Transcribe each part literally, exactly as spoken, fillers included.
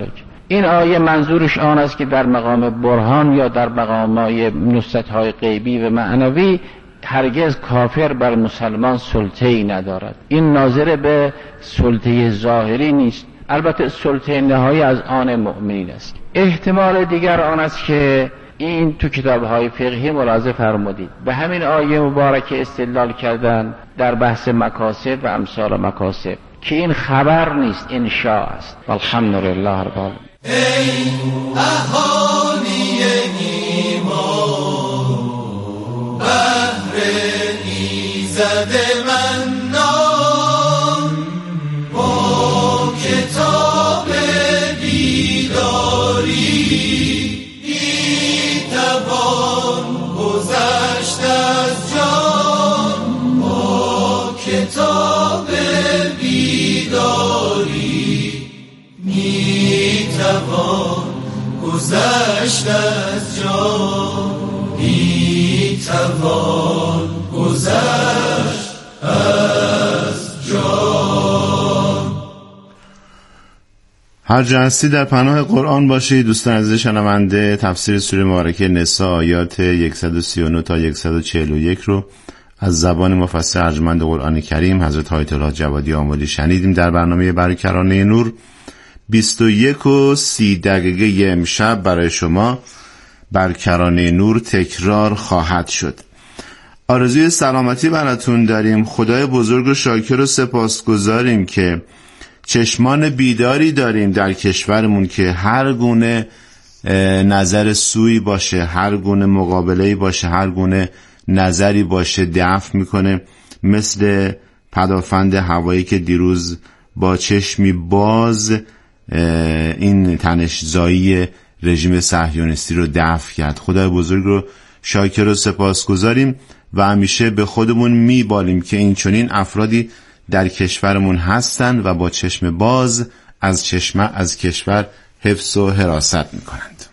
ذلک. این آیه منظورش آن است که در مقام برهان یا در مقام‌های نصرت‌های غیبی و معنوی هرگز کافر بر مسلمان سلطه‌ای ندارد. این ناظر به سلطه ظاهری نیست، البته سلطه نهایی از آن مؤمنین است. احتمال دیگر آن است که این تو کتاب‌های فقهی ملاحظه فرمودید به همین آیه مبارکه استدلال کردن در بحث مکاسب و امثال مکاسب که این خبر نیست، انشاء است. والحمدلله رب العالمین. ای اهالی ایمان بهر ایزد منان با کتاب بیداری میتوان گذشت از جان، با کتاب بیداری میتوان گذشت از جان، میتوان گذشت از جان. هر جا هستی در پناه قرآن باشید. دوستان عزیز شنونده، تفسیر سوره مبارکه نساء آیات صد و سی و نه تا صد و چهل و یک رو از زبان مفسر ارجمند قرآن کریم حضرت آیت الله جوادی آملی شنیدیم. در برنامه برکرانه نور بیست و یک و سی دقیقه امشب برای شما برکرانه نور تکرار خواهد شد. آرزوی سلامتی براتون داریم. خدای بزرگ و شاکر و سپاسگزاریم که چشمان بیداری داریم در کشورمون که هر گونه نظر سوی باشه، هر گونه مقابله‌ای باشه، هر گونه نظری باشه دفع میکنه. مثل پدافند هوایی که دیروز با چشمی باز این تنش‌زایی رژیم صهیونیستی رو دفع کرد. خدای بزرگ رو شاکر و سپاسگزاریم و همیشه به خودمون میبالیم که این چنین افرادی در کشورمون هستند و با چشم باز از چشم از کشور حفظ و حراست میکنند.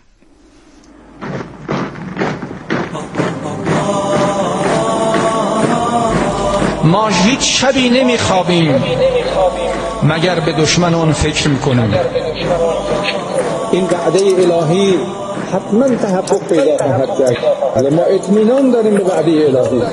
ما هیچ شبی نمیخوابیم مگر به دشمن اون فکر میکنیم. این وعده الهی حتما تحقق پیدا خواهد کرد. ما اطمینان داریم به وعده الهی.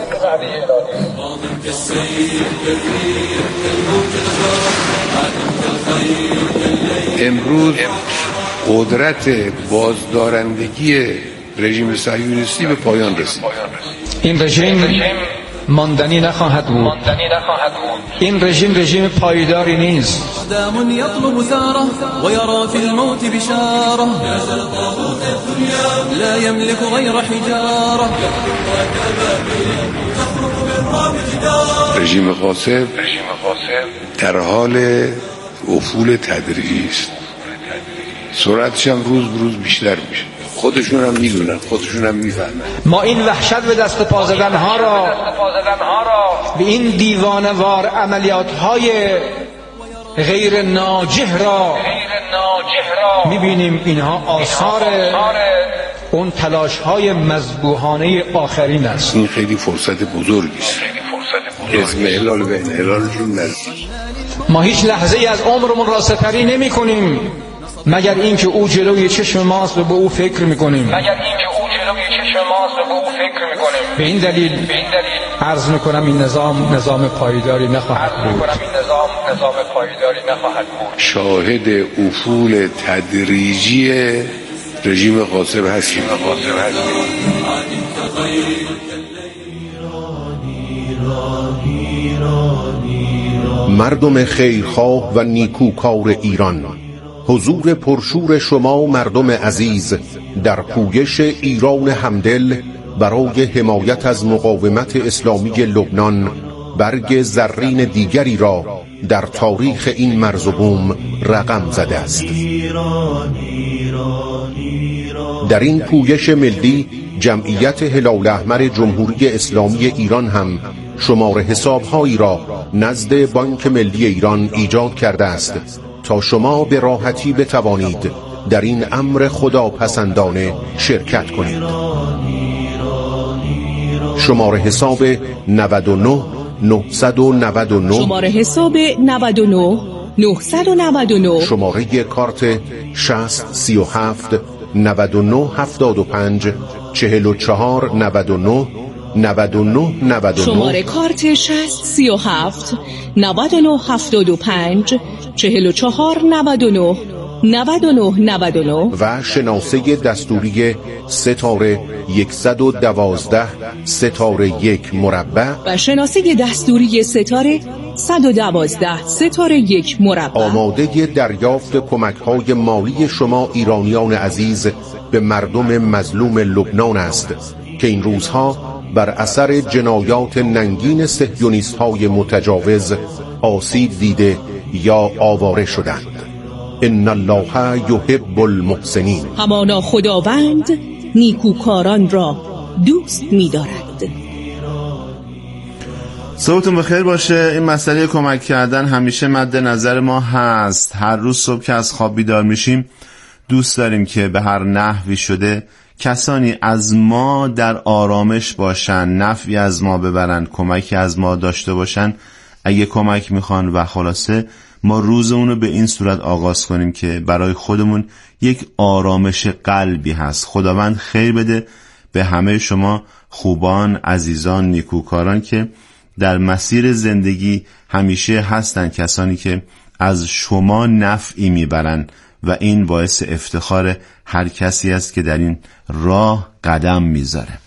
امروز قدرت بازدارندگی رژیم صهیونیستی به پایان رسید. این رژیم ماندنی نخواهد بود. این رژیم رژیم پایداری نیست. دام يطلب ثاره ويرى في الموت بشاره لا يملك غير حجاره. رژیم غاصب در حال افول تدریجی است. سرعتش هم روز به روز بیشتر میشه. خودشون هم میدونن، خودشون هم میفهمن. ما این وحشت به دست پا زدن ها را، به این دیوانه‌وار عملیات های غیر ناجح را میبینیم اینها آثار اون تلاش های مذبوحانه آخرین است. این خیلی فرصت بزرگی است. اسم هلال به هلالشون نزدیک. ما هیچ لحظه ای از عمرمون را سپری نمی کنیم مگر اینکه او جلوی چشم ماست و به او فکر میکنیم. مگر اینکه او جلوی چشم ماست و به او فکر میکنیم. به این دلیل عرض میکنم این نظام نظام پایداری نخواهد بود. شاهد افول تدریجی رژیم غاصب هستیم. مردم خیرخواه و نیکوکار ایران، حضور پرشور شما مردم عزیز در پویش ایران همدل برای حمایت از مقاومت اسلامی لبنان برگ زرین دیگری را در تاریخ این مرز و بوم رقم زده است. در این پویش ملی جمعیت هلال احمر جمهوری اسلامی ایران هم شمار حسابهایی را نزد بانک ملی ایران ایجاد کرده است تا شما به راحتی بتوانید در این امر خداپسندانه شرکت کنید. شماره حساب نود و نه نهصد و نود و نه شماره حساب نود و نه نه نه نه. شماره کارت شصت سی و هفت نود و نه هفتاد و پنج چهل و چهار نود و نه نود و نه نود و نه. شماره کارت شصت سی و هفت نود و نه هفتاد و پنج چهل و چهار نود و نه نود و نه نود و نه. و شناسه دستوری ستاره صد و دوازده ستاره یک مربع و شناسه دستوری ستاره صد و دوازده ستاره یک مربع آماده دریافت کمک‌های مالی شما ایرانیان عزیز به مردم مظلوم لبنان است که این روزها بر اثر جنایات ننگین صهیونیست‌های متجاوز آسیب دیده یا آواره شدند. ان الله یحب المحسنین. همانا خداوند نیکوکاران را دوست می‌دارد. صبحتون بخیر باشه. این مسئله کمک کردن همیشه مد نظر ما هست. هر روز صبح که از خواب بیدار میشیم دوست داریم که به هر نحوی شده کسانی از ما در آرامش باشن، نفعی از ما ببرن، کمکی از ما داشته باشن اگه کمک میخوان، و خلاصه ما روزمون رو به این صورت آغاز کنیم که برای خودمون یک آرامش قلبی هست. خداوند خیر بده به همه شما خوبان، عزیزان، نیکوکاران که در مسیر زندگی همیشه هستن کسانی که از شما نفعی میبرن و این باعث افتخار هر کسی است که در این راه قدم میذاره.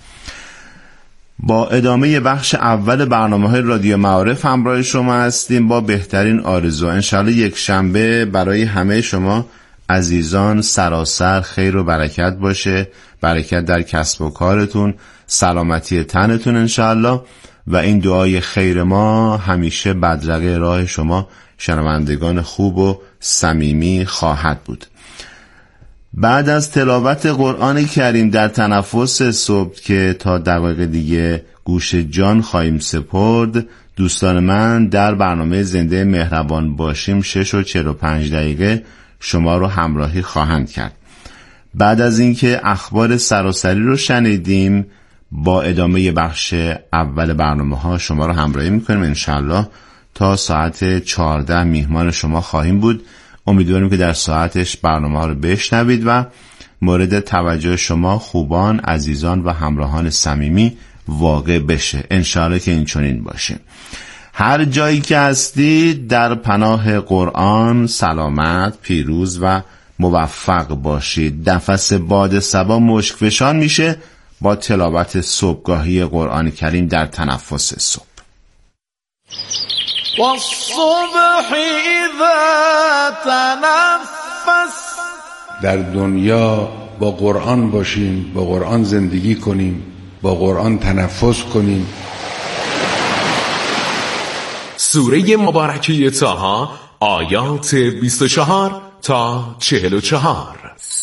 با ادامه بخش اول برنامه‌های رادیو معارف همراه شما هستیم با بهترین آرزو. انشالله یک شنبه برای همه شما عزیزان سراسر خیر و برکت باشه، برکت در کسب و کارتون، سلامتی تنتون انشالله، و این دعای خیر ما همیشه بدرقه راه شما شنوندگان خوب و صمیمی خواهد بود. بعد از تلاوت قرآن کریم در تنفس صبح که تا دقایق دیگه گوش جان خواهیم سپرد، دوستان من در برنامه زنده مهربان باشیم شش و چهل و پنج دقیقه شما رو همراهی خواهند کرد. بعد از اینکه اخبار سراسری رو شنیدیم با ادامه بخش اول برنامه ها شما رو همراهی میکنیم. انشالله تا ساعت چهارده میهمان شما خواهیم بود. امیدواریم که در ساعتش برنامه ها رو بشنوید و مورد توجه شما خوبان، عزیزان و همراهان صمیمی واقع بشه. انشالله که این چنین باشه. هر جایی که هستید در پناه قرآن سلامت، پیروز و موفق باشید. نفس باد صبا مشک فشان میشه با تلاوت صبحگاهی قرآن کریم در تنفس صبح. والصبح اذا تنفس. در دنیا با قرآن باشیم، با قرآن زندگی کنیم، با قرآن تنفس کنیم. سوره مبارکه طه آیات بیست و چهار تا چهل و چهار.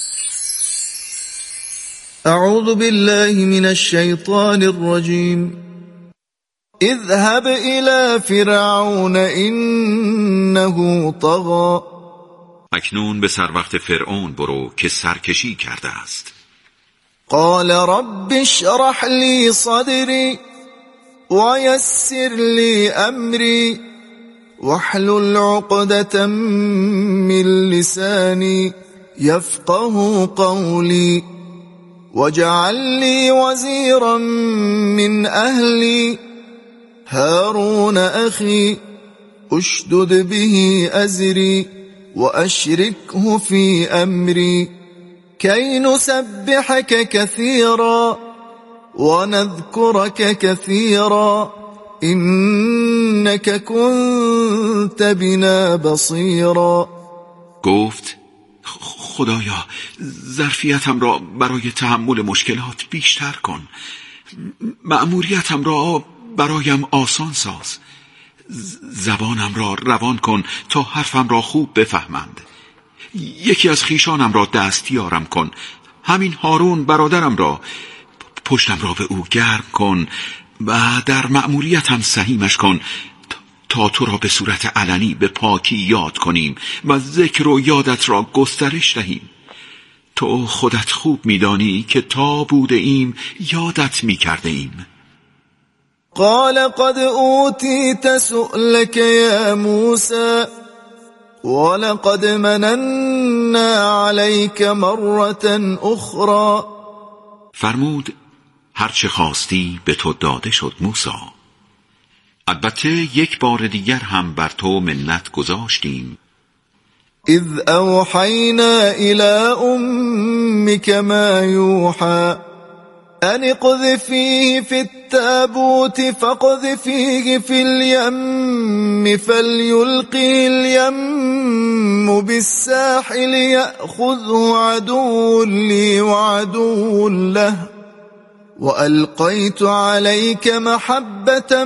اعوذ بالله من الشیطان الرجیم. اذهب الى فرعون انه طغى. اکنون به سر وقت فرعون برو که سرکشی کرده است. قال رب اشرح لي صدري ويسر لي امري واحلل عقدة من لساني يفقه قولي واجعل لي وزيرا من اهلي هارون أخي أشدد به أزري وأشركه في أمري كي نسبحك كثيرا ونذكرك كثيرا إنك كنت بنا بصيرا. گفت خدایا ظرفیتم را برای تحمل مشکلات بیشتر کن، مأموریتم را برایم آسان ساز، زبانم را روان کن تا حرفم را خوب بفهمند. یکی از خیشانم را دستیارم کن، همین هارون برادرم را، پشتم را به او گرم کن و در مأموریتم سهیمش کن تا تو را به صورت علنی به پاکی یاد کنیم و ذکر و یادت را گسترش دهیم. تو خودت خوب می‌دانی که تا بوده ایم یادت می‌کرده ایم. قال قد أوتيت سؤلك يا موسى ولقد مننا عليك مرة أخرى. فرمود هرچه خواستی به تو داده شد موسی. البته یک بار دیگر هم بر تو منت گذاشتیم. اذ اوحینا الی امک ما یوحى ان اقذفیه فی التابوت فاقذفیه فی الیم فلیلقه الیم بالساحل یأخذه عدو لی وعدو له وألقيت عليك محبة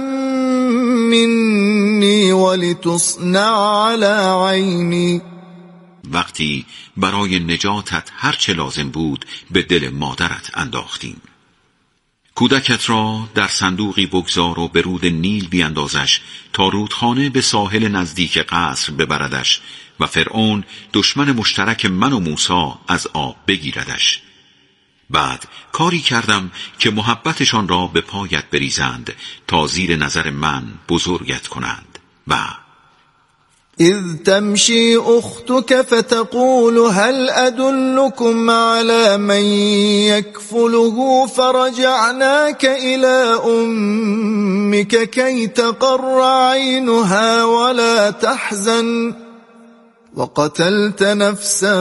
مني ولتصنع على عيني. وقتی برای نجاتت هر چه لازم بود به دل مادرت انداختیم. کودکت را در صندوقی بگذار و به رود نیل بیندازش تا رودخانه به ساحل نزدیک قصر ببردش و فرعون دشمن مشترک من و موسی از آب بگیردش. بعد کاری کردم که محبتشان را به پایت بریزند تا زیر نظر من بزرگت کنند. و اذ تمشي اختك فتقول هل ادلكم على من يكفله فرجعناك الى امك كي تقر عينها ولا تحزن وقتلت نفسا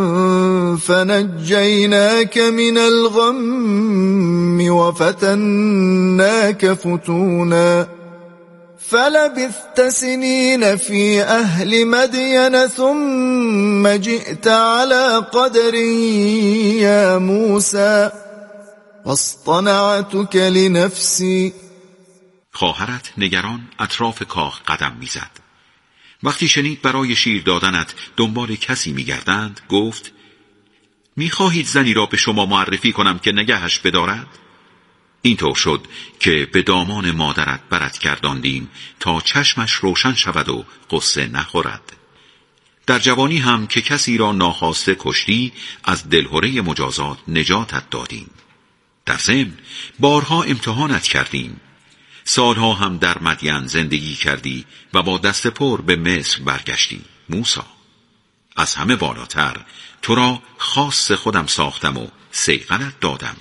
فنجيناك من الغم وفتناك فتونا فلبثت سنين في أهل مدين ثم جئت على قدر يا موسى واصطنعتك لنفسي. خواهرت نگران اطراف کاخ قدم میزد. وقتی شنید برای شیر دادنت دنبال کسی میگردند گفت میخواهید زنی را به شما معرفی کنم که نگهش بدارد؟ اینطور شد که به دامان مادرت برت گرداندیم تا چشمش روشن شود و قصه نخورد. در جوانی هم که کسی را ناخواسته کشتی از دلهره مجازات نجاتت دادیم. در ضمن بارها امتحانت کردیم. سالها هم در مدین زندگی کردی و با دست پر به مصر برگشتی. موسی، از همه بالاتر تو را خاص خودم ساختم و صیقلت دادم.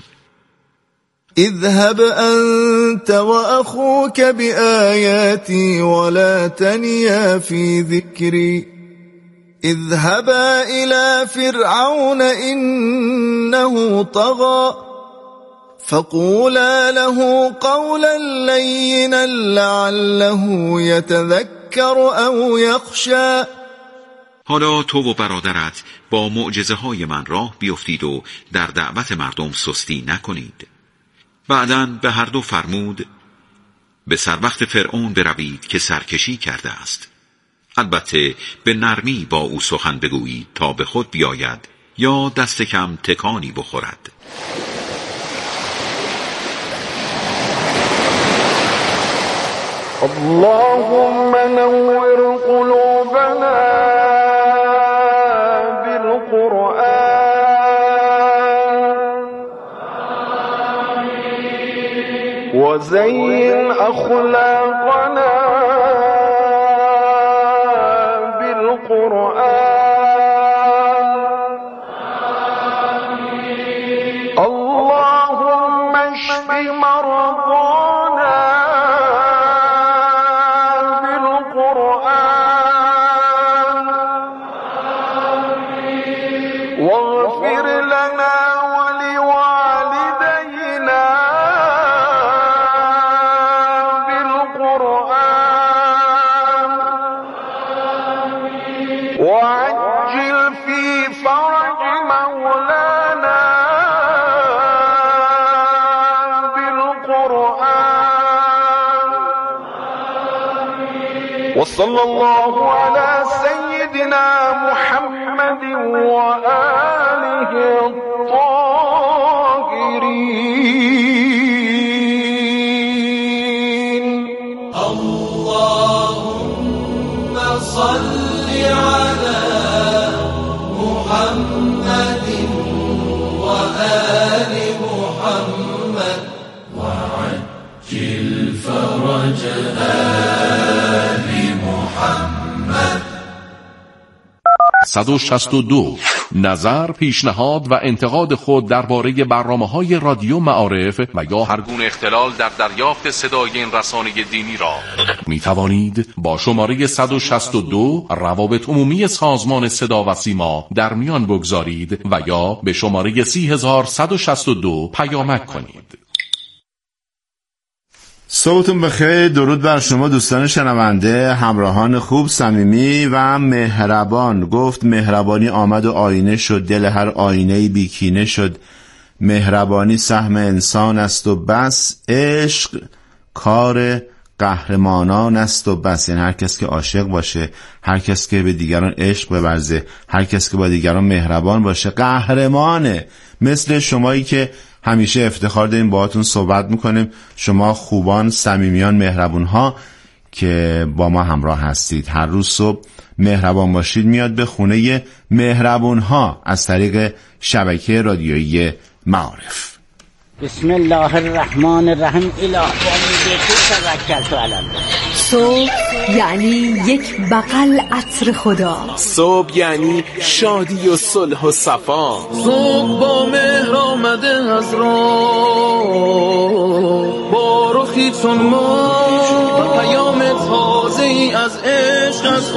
اذهب انت واخوك بآیاتی ولا تنیا فی ذکری اذهبا الى فرعون انه طغى فقولا له قولا لینا لعله یتذکر او یخشی. حالا تو و برادرت با معجزه های من راه بیفتید و در دعوت مردم سستی نکنید. بعداً به هر دو فرمود به سر وقت فرعون بروید که سرکشی کرده است. البته به نرمی با او سخن بگویید تا به خود بیاید یا دست کم تکانی بخورد. اللهم نور قلوبنا بالقرآن وزين أخلاقنا بالقرآن اللهم اشف مرضانا واغفر لنا ولوالدينا بالقرآن وعجل في فرج مولانا بالقرآن وصلى الله على سيدنا محمد وآله الطاهرين. اللهم صل على محمد وآل محمد وعجل فرج آل محمد صد و شصت و دو. نظر، پیشنهاد و انتقاد خود درباره برنامه‌های رادیو معارف و یا هر گونه اختلال در دریافت صدای این رسانه دینی را می توانید با شماره صد و شصت و دو روابط عمومی سازمان صدا و سیما در میان بگذارید و یا به شماره سی هزار صد و شصت و دو پیامک کنید. صبحتون بخیر. درود بر شما دوستان شنونده، همراهان خوب، صمیمی و مهربان. گفت مهربانی آمد و آینه شد، دل هر آینه‌ای بیکینه شد. مهربانی سهم انسان است و بس، عشق کار قهرمانان است و بس. یعنی هر کس که عاشق باشه، هر کس که به دیگران عشق بورزه، هر کس که با دیگران مهربان باشه قهرمانه. مثل شمایی که همیشه افتخار داریم باهاتون صحبت میکنیم، شما خوبان، صمیمیان، مهربون ها که با ما همراه هستید. هر روز صبح مهربان باشید میاد به خونه مهربون ها از طریق شبکه رادیویی معارف. بسم الله الرحمن الرحیم. اله توکلت علی الله. صبح یعنی یک بغل عطر خدا. صبح یعنی شادی و صلح و صفا. صبح با مهر آمده از راه، با رخی چون ما پیام تازه ای از عشق، از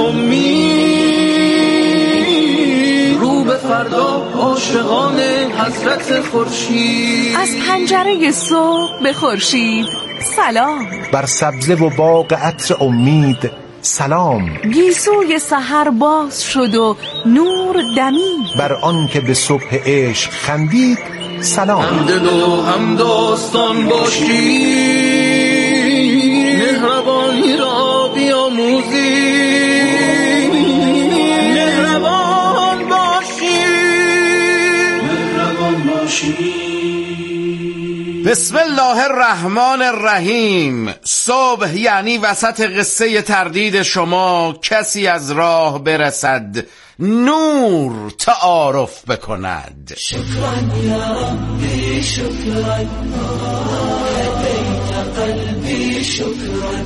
امید رو به فردا عاشقان حضرت خورشید. از پنجره صبح به خورشید سلام. بر سبزه و باغ عطر امید سلام. گیسوی سحر باز شد و نور دمید. بر آن که به صبح عشق خندید سلام. همدل و هم داستان باشی، مهربانی را بیاموزی. مهربان باشی، مهربان باشی. بسم الله الرحمن الرحیم. صبح یعنی وسط قصه تردید شما کسی از راه برسد، نور تعارف بکند. شکران یا ربی، شکران هدیت قلبی، شکران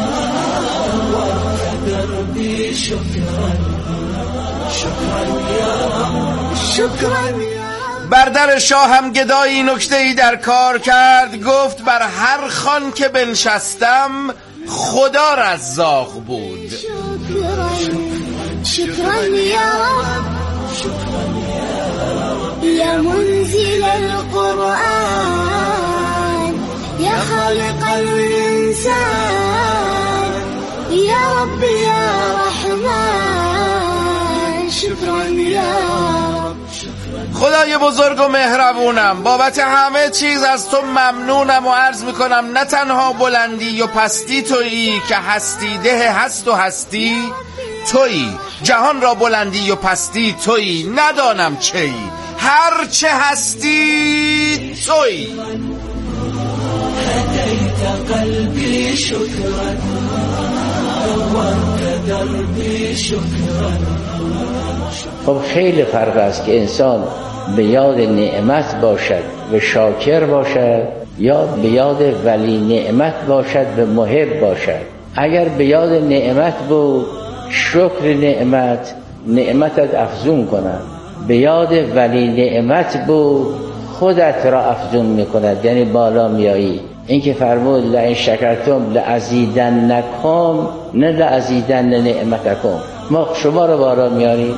وارد دربی، شکران شکران یا رب، شکران. بر در شاه هم گدایی نکته ای در کار کرد، گفت بر هر خان که بنشستم خدا رزاق بود. شکران یا رب، شکران یا منزل القرآن، یا خالق الانسان، یا رب یا رحمان. شکران یا رب. خدای بزرگ و مهربونم، بابت همه چیز از تو ممنونم و عرض میکنم نه تنها بلندی و پستی تویی که هستی ده هست و هستی تویی، جهان را بلندی و پستی تویی، ندانم چی، هر چه هستی تویی. هدیت قلبی، شکران وارد دربی، شکران. خب خیلی فرق است که انسان به یاد نعمت باشد و شاکر باشد، یا به یاد ولی نعمت باشد و محب باشد. اگر به یاد نعمت بود، شکر نعمت نعمتت افزون کند. به یاد ولی نعمت بود، خودت را افزون میکند، یعنی بالا میایی. این که فرمود لئن شکرتم لازیدنکم، نه لازیدن نعمتکم. ما شما رو بالا میاریم.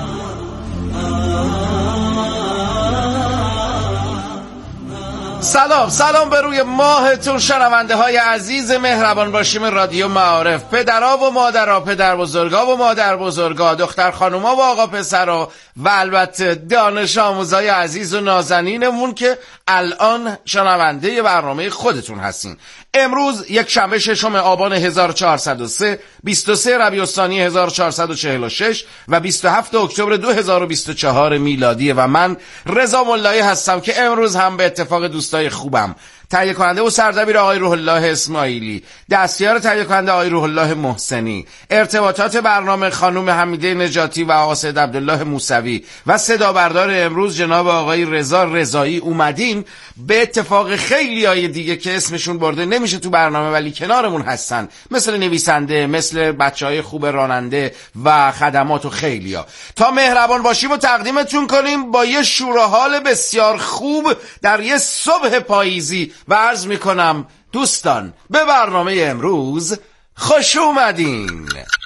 سلام سلام به روی ماهتون شنونده های عزیز مهربان باشیم رادیو معارف. پدرها و مادرها، پدر بزرگا و مادر بزرگا، دختر خانوما و آقا پسرها و البته دانش آموزای عزیز و نازنینمون که الان شنونده برنامه خودتون هستین. امروز یک شنبه ششم آبان هزار و چهارصد و سه، بیست و سه ربیع الثانی هزار و چهارصد و چهل و شش و بیست و هفتم اکتبر دو هزار و بیست و چهار میلادی و من رضا ملایی هستم که امروز هم به اتفاق دوستای خوبم تهیه کننده و سردبیر آقای روح الله اسماعیلی، دستیار تهیه کننده آقای روح الله محسنی، ارتباطات برنامه خانم حمیده نجاتی و آقا سید عبدالله موسوی و صدا بردار امروز جناب آقای رضا رضایی. اومدیم به اتفاق خیلی های دیگه که اسمشون برده نمیشه تو برنامه ولی کنارمون هستن، مثل نویسنده، مثل بچهای خوب راننده و خدمات و خیلی ها. تا مهربان باشیم و تقدیمتون کنیم با یه شوره‌حال بسیار خوب در یه صبح پاییزی و عرض میکنم دوستان به برنامه امروز خوش اومدین.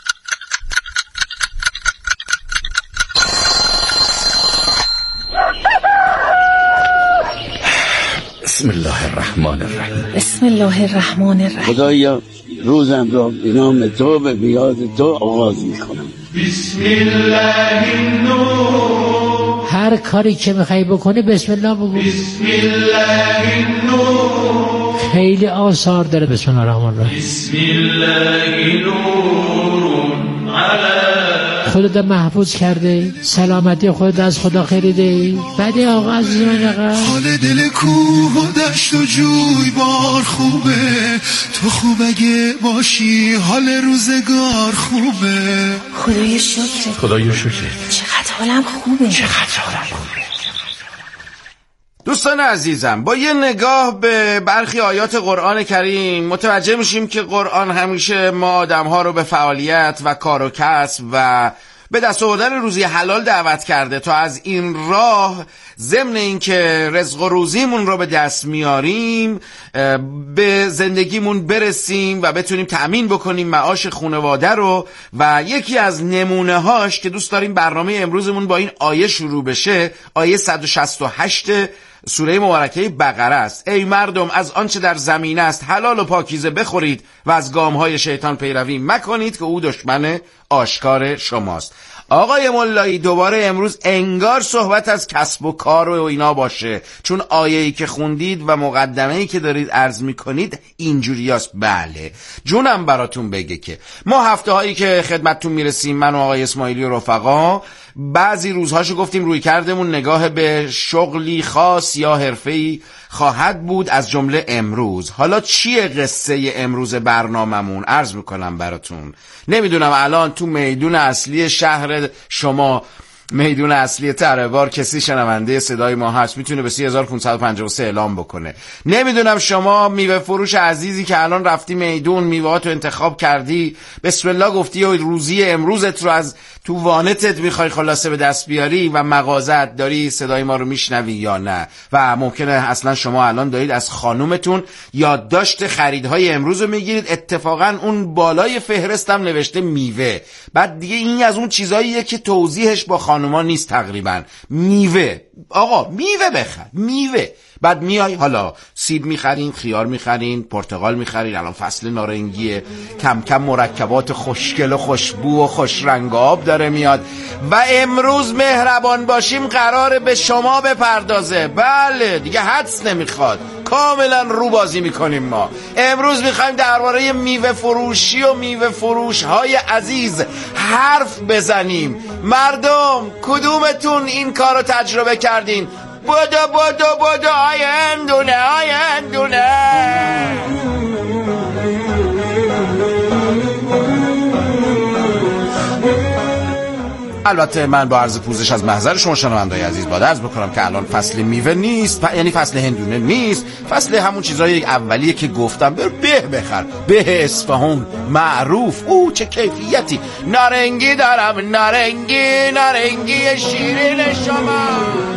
بسم الله الرحمن الرحیم. بسم الله الرحمن الرحیم. خدایا روزم را به نام تو به بیاد تو آغاز میکنم. بسم الله النور. هر کاری که میخوای بکنی بسم الله بگو. بسم الله النور. خیلی آثار داره بسم الله الرحمن الرحیم. بسم الله نور علی خودت محفوظ کرده، سلامتی خودت از خدا خریده. بعد آقا عزیز من آقا حال دل کوه و دشت و جوی بار خوبه، تو خوب اگه باشی حال روزگار خوبه. خدای شکر خدای شکر. چقدر حالم خوبه، چقدر حالم خوبه. دوستان عزیزم، با یه نگاه به برخی آیات قرآن کریم متوجه میشیم که قرآن همیشه ما آدم‌ها رو به فعالیت و کار و کسب و به دست آوردن روزی حلال دعوت کرده تا از این راه ضمن این که رزق و روزیمون رو به دست میاریم به زندگیمون برسیم و بتونیم تأمین بکنیم معاش خانواده رو. و یکی از نمونه هاش که دوست داریم برنامه امروزمون با این آیه شروع بشه، آیه صد و شصت و هشت سوره مبارکه بقره است. ای مردم از آنچه در زمین است حلال و پاکیزه بخورید و از گامهای شیطان پیروی مکنید که او دشمن آشکار شماست. آقای ملایی دوباره امروز انگار صحبت از کسب و کار و اینا باشه، چون آیه‌ای که خوندید و مقدمه‌ای که دارید عرض میکنید اینجوریاست. بله جونم براتون بگه که ما هفته هایی که خدمتتون میرسیم من و آقای اسماعیلی و رفقا بعضی روزهاشو گفتیم روی کردمون نگاه به شغلی خاص یا حرفه‌ای خواهد بود از جمله امروز. حالا چیه قصه امروز برناممون عرض میکنم براتون. نمیدونم الان تو میدون اصلی شهر شما، میدون اصلی تره‌بار، کسی شنونده صدای ما هست میتونه به سی هزار و پانصد و پنجاه و سه اعلام بکنه. نمیدونم شما میوه فروش عزیزی که الان رفتی میدون میوهاتو انتخاب کردی، بسم الله گفتی و روزی امروزت رو از تو وانتت میخوای خلاصه به دست بیاری و مغازت داری صدای ما رو میشنوی یا نه. و ممکنه اصلا شما الان دارید از خانومتون یادداشت خریدهای امروز رو میگیرید، اتفاقا اون بالای فهرستم نوشته میوه. بعد دیگه این از اون چیزاییه که توضیحش با خانوما نیست تقریبا. میوه، آقا میوه بخر، میوه. بعد میای حالا سیب میخرین، خیار میخرین، پرتقال میخرین، الان فصل نارنگیه، کم کم مرکبات خوشگل و خوشبو و خوش رنگ آب داره میاد و امروز مهربان باشیم قراره به شما بپردازه. بله دیگه حدس نمیخواد، کاملا رو بازی میکنیم. ما امروز میخوایم درباره میوه فروشی و میوه فروش های عزیز حرف بزنیم. مردم کدومتون این کارو تجربه کردین؟ بودو بودو بودو آیندونه آیندونه. البته من با عرض پوزش از محضر شما شنونده‌های عزیز باید عرض بکنم که الان فصل میوه نیست، یعنی فصل هندونه نیست، فصل همون چیزای اولیه که گفتم. بر به بخر، به اصفهان معروف. او چه کیفیتی، نارنگی دارم، نارنگی نارنگی شیرین شما.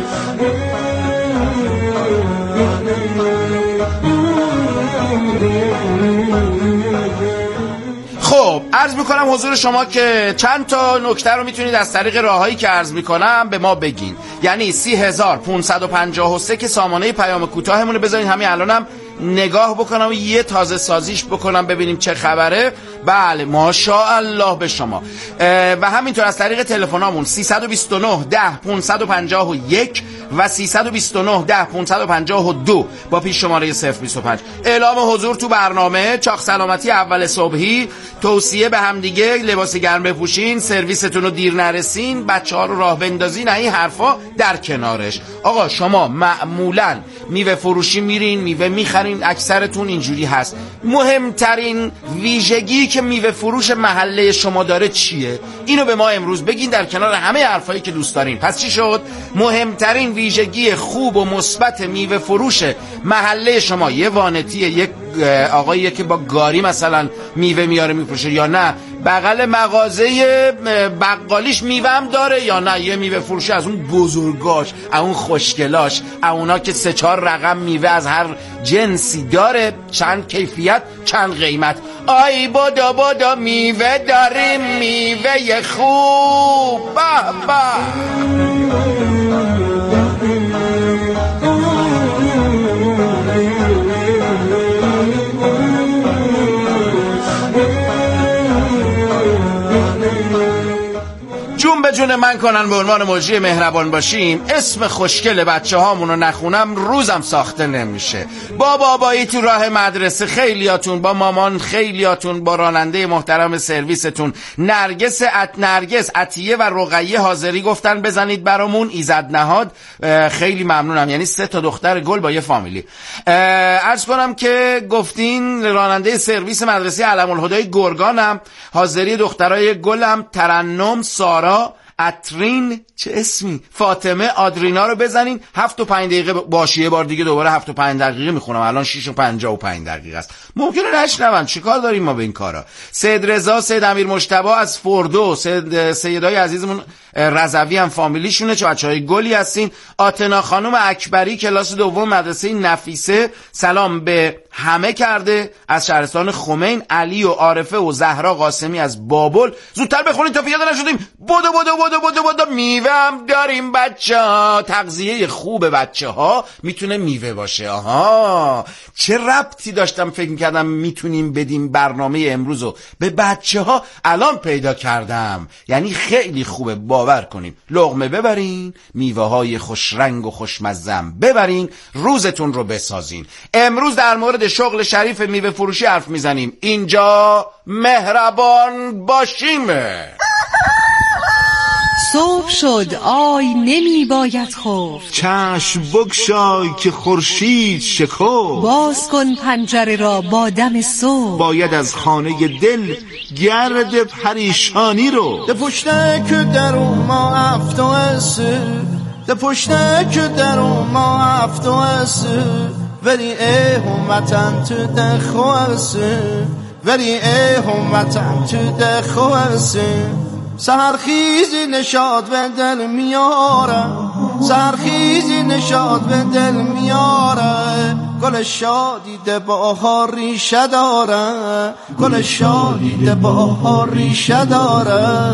خب عرض میکنم حضور شما که چند تا نکته رو میتونید از طریق راههایی که عرض میکنم به ما بگین. یعنی سی هزار پونصد و پنجاه و سه که سامانه پیام کوتاهمونه، بذارین همین الانم نگاه بکنم و یه تازه سازیش بکنم ببینیم چه خبره. بله ماشاءالله به شما. و همینطور از طریق تلفنامون سیصد و بیست و نه ده پانصد و پنجاه و یک و سیصد و بیست و نه ده پانصد و پنجاه و دو با پیش شماره صفر بیست و پنج. اعلام حضور تو برنامه، چاق سلامتی اول صبحی، توصیه به هم دیگه، لباس گرم بپوشین، سرویستون رو دیر نرسین، بچه‌ها رو راه بندازین، این حرفا در کنارش. آقا شما معمولاً میوه فروشی میرین میوه میخرین، اکثرتون اینجوری هست. مهمترین ویژگی که میوه فروش محله شما داره چیه؟ اینو به ما امروز بگین در کنار همه حرفایی که دوست دارین. پس چی شد؟ مهمترین ویژگی خوب و مثبت میوه فروش محله شما یه وانتیه، یک آقاییه که با گاری مثلا میوه میاره میفروشه، یا نه بغل مغازه بقالیش میوه هم داره، یا نه یه میوه فروشه از اون بزرگاش، از اون خوشگلاش، از اونا که سه چهار رقم میوه از هر جنسی داره، چند کیفیت چند قیمت. آی بادا بادا میوه داریم، میوه خوب به به. جون به جون من کنن به عنوان مجری مهربان باشیم. اسم خوشگل بچه هامونو نخونم روزم ساخته نمیشه. با بابایی تو راه مدرسه خیلیاتون، با مامان خیلیاتون، با راننده محترم سرویستون نرگس ات نرگس عطیه و رقیه حاضری گفتن بزنید برامون. ایزد نهاد خیلی ممنونم، یعنی سه تا دختر گل با یه فامیلی. عرض کنم که گفتین راننده سرویس مدرسه علم الهدای گرگانم، حاضری دخترای گلم ترنم، سارا، اترین، چه اسمی، فاطمه، آدرینا رو بزنین. هفت و پنج دقیقه باشی، یه بار دیگه دوباره هفت و پنج دقیقه میخونم، الان شیش و پنجاه و پنج دقیقه است، ممکنه نشنون، چی کار داریم ما به این کارا. سید رضا، سید امیر مجتبی از فردو، سید سیدای عزیزمون رضوی هم فامیلیشونه، چه بچهای گلی هستین. آتنا خانم اکبری کلاس دوم مدرسه نفیسه سلام به همه کرده از شهرستان خمین. علی و عارفه و زهرا قاسمی از بابل. زودتر بخونید تا پیاده نشدیم. بدو بدو بدو بدو بدو میوه هم داریم بچه‌ها. تغذیه خوب بچه‌ها میتونه میوه باشه. آها، چه ربطی داشتم فکر می‌کردم میتونیم بدیم برنامه امروزو به بچه‌ها، الان پیدا کردم. یعنی خیلی خوبه، باور کنیم. لقمه ببرین، میوه‌های خوش رنگ و خوشمزه ببرین، روزتون رو بسازین. امروز در مورد شغل شریف میوه فروشی حرف میزنیم. اینجا مهربان باشیم. صبح شد آی نمی باید خفت، چشم بگشای که خورشید شکفت. باز کن پنجره را با دم صبح، باید از خانه دل گرد پریشانی رو. ده پشته که در اون ما افتو اسه، ده پشته که در اون ما افتو اسه، ولی ای همتن تو ده خواسه، ولی ای همتن تو ده خواسه. سحرخیزی نشاد به دل میاره، سحرخیزی نشاد به دل میاره. گل شادی ده بهار ریشه داره، گل شادی ده بهار ریشه داره.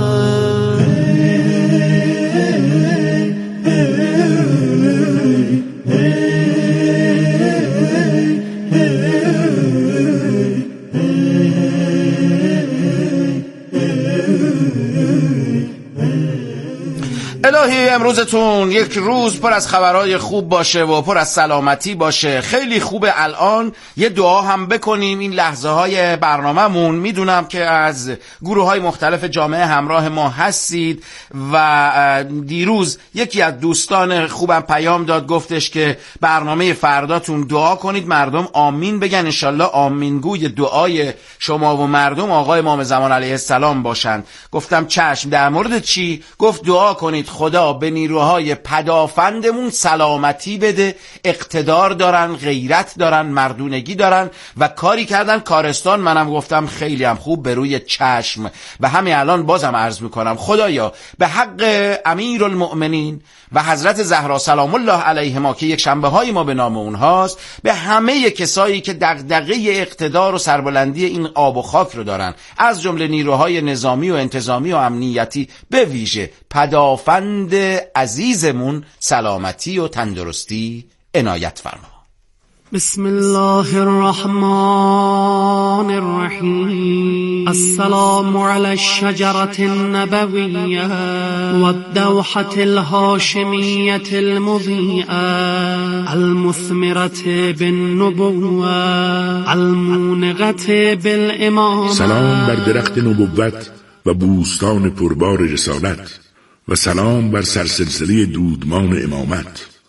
الهی امروزتون یک روز پر از خبرهای خوب باشه و پر از سلامتی باشه. خیلی خوبه الان یه دعا هم بکنیم این لحظه های برنامه‌مون. میدونم که از گروه های مختلف جامعه همراه ما هستید و دیروز یکی از دوستان خوبم پیام داد، گفتش که برنامه فرداتون دعا کنید مردم آمین بگن، انشالله آمینگوی دعای شما و مردم آقای امام زمان علیه السلام باشند. گفتم چشم. در مورد چی؟ گفت دعا کنید خدا به نیروهای پدافندمون سلامتی بده، اقتدار دارن، غیرت دارن، مردونگی دارن و کاری کردن کارستان. منم گفتم خیلی هم خوب، به روی چشم. و همین الان بازم عرض میکنم خدایا به حق امیرالمؤمنین و حضرت زهرا سلام الله علیهما که یک شنبه های ما به نام اونهاست، به همه کسایی که دغدغه اقتدار و سربلندی این آب و خاک رو دارن، از جمله نیروهای نظامی و انتظامی و امنیتی، به ویژه پدافند عزیزمون سلامتی و تندرستی عنایت فرما. بسم الله الرحمن الرحیم. السلام علی الشجرة النبویة والدوحة الهاشمیة المضیئة المثمرة بالنبوة المونغة بالامامة. سلام بر درخت نبوت و بوستان پربار رسالت و سلام بر سرسلسله دودمان امامت.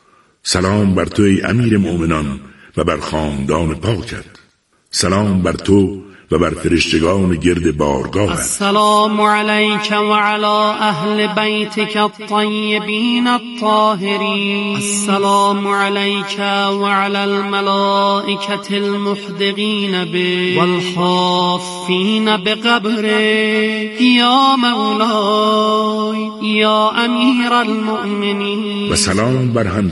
سلام بر تو ای امیر مؤمنان و بر خاندان پاکت. سلام بر تو و بر فرشتگان گرد بارگاهت. السلام علیک و علی اهل بیتک الطیبین الطاهرین. السلام علیک و علی الملائکة المحدقین به والحافین بقبره یا مولای یا امیر المؤمنین. و سلام بر هم